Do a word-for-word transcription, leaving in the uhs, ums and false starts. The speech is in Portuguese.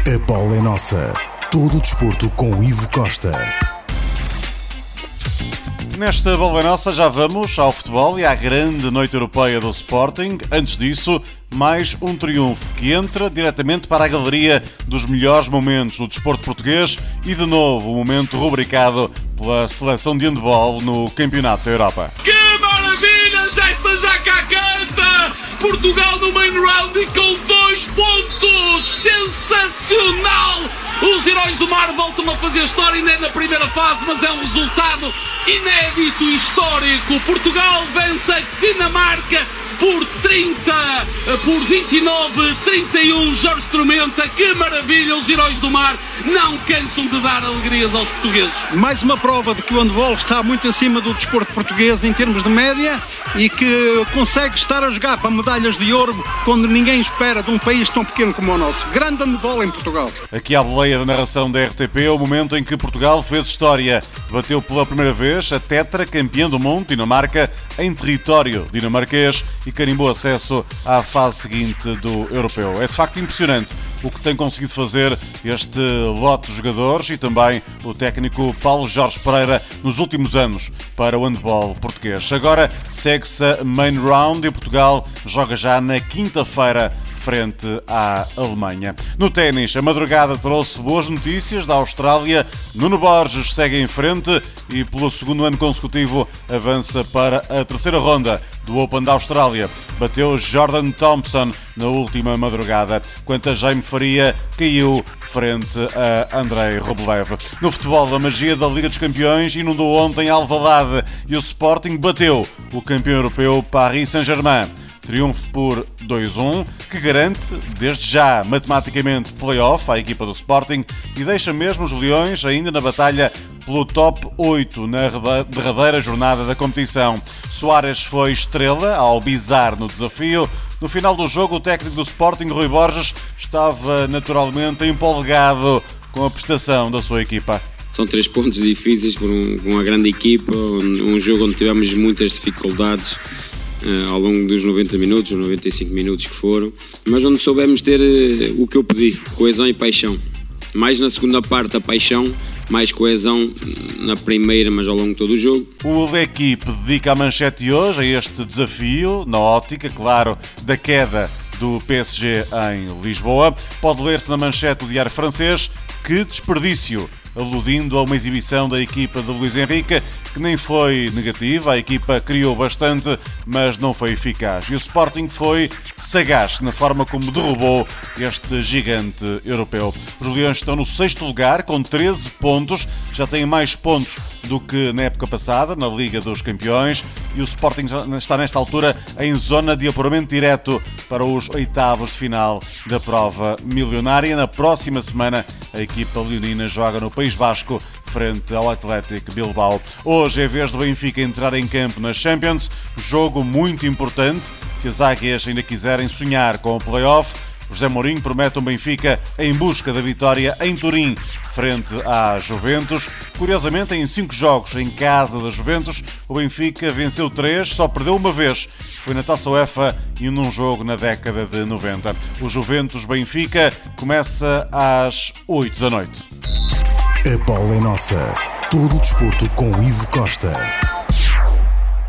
A bola é nossa. Todo o desporto com Ivo Costa. Nesta bola é nossa já vamos ao futebol e à grande noite europeia do Sporting. Antes disso, mais um triunfo que entra diretamente para a galeria dos melhores momentos do desporto português e, de novo, o momento rubricado pela seleção de handball no Campeonato da Europa. Que maravilha! Já está já cá canta! Portugal no main round e com dois pontos! Sensacional! Os heróis do mar voltam a fazer história, ainda é na primeira fase, mas é um resultado inédito e histórico. Portugal vence a Dinamarca por trinta, por vinte e nove a trinta e um. Jorge Strumenta, que maravilha! Os heróis do mar não cansam de dar alegrias aos portugueses. Mais uma prova de que o handball está muito acima do desporto português em termos de média e que consegue estar a jogar para medalhas de ouro quando ninguém espera de um país tão pequeno como o nosso. Grande handball em Portugal. Aqui à boleia da narração da R T P, o momento em que Portugal fez história. Bateu pela primeira vez a tetra campeã do mundo, Dinamarca, em território dinamarquês e carimbou acesso à fase seguinte do europeu. É de facto impressionante o que tem conseguido fazer este lote de jogadores e também o técnico Paulo Jorge Pereira nos últimos anos para o handball português. Agora segue-se a main round e Portugal joga já na quinta-feira frente à Alemanha. No ténis, a madrugada trouxe boas notícias da Austrália. Nuno Borges segue em frente e pelo segundo ano consecutivo avança para a terceira ronda do Open da Austrália. Bateu Jordan Thompson na última madrugada, quanto a Jaime Faria caiu frente a Andrei Rublev. No futebol, a magia da Liga dos Campeões inundou ontem Alvalade e o Sporting bateu o campeão europeu Paris Saint-Germain. Triunfo por dois a um, que garante, desde já, matematicamente, play-off à equipa do Sporting e deixa mesmo os Leões ainda na batalha pelo top oito na derradeira jornada da competição. Soares foi estrela ao bizar no desafio. No final do jogo, o técnico do Sporting, Rui Borges, estava naturalmente empolgado com a prestação da sua equipa. São três pontos difíceis por um, uma grande equipa, um, um jogo onde tivemos muitas dificuldades Uh, ao longo dos noventa minutos, os noventa e cinco minutos que foram, mas onde soubemos ter uh, o que eu pedi, coesão e paixão. Mais na segunda parte a paixão, mais coesão na primeira, mas ao longo de todo o jogo. O L'Équipe dedica a manchete de hoje a este desafio, na ótica, claro, da queda do P S G em Lisboa. Pode ler-se na manchete do Diário Francês: que desperdício, aludindo a uma exibição da equipa de Luís Henrique, que nem foi negativa. A equipa criou bastante, mas não foi eficaz. E o Sporting foi sagaz na forma como derrubou este gigante europeu. Os Leões estão no sexto lugar, com treze pontos. Já têm mais pontos do que na época passada, na Liga dos Campeões. E o Sporting está nesta altura em zona de apuramento direto para os oitavos de final da prova milionária. Na próxima semana, a equipa leonina joga no País Basco frente ao Athletic Bilbao. Hoje é vez do Benfica entrar em campo na Champions, jogo muito importante se as águias ainda quiserem sonhar com o play-off. José Mourinho promete um Benfica em busca da vitória em Turim frente à Juventus. Curiosamente, em cinco jogos em casa da Juventus, o Benfica venceu três, só perdeu uma vez. Foi na Taça UEFA e num jogo na década de noventa. O Juventus-Benfica começa às oito da noite. A bola é nossa. Todo o desporto com Ivo Costa.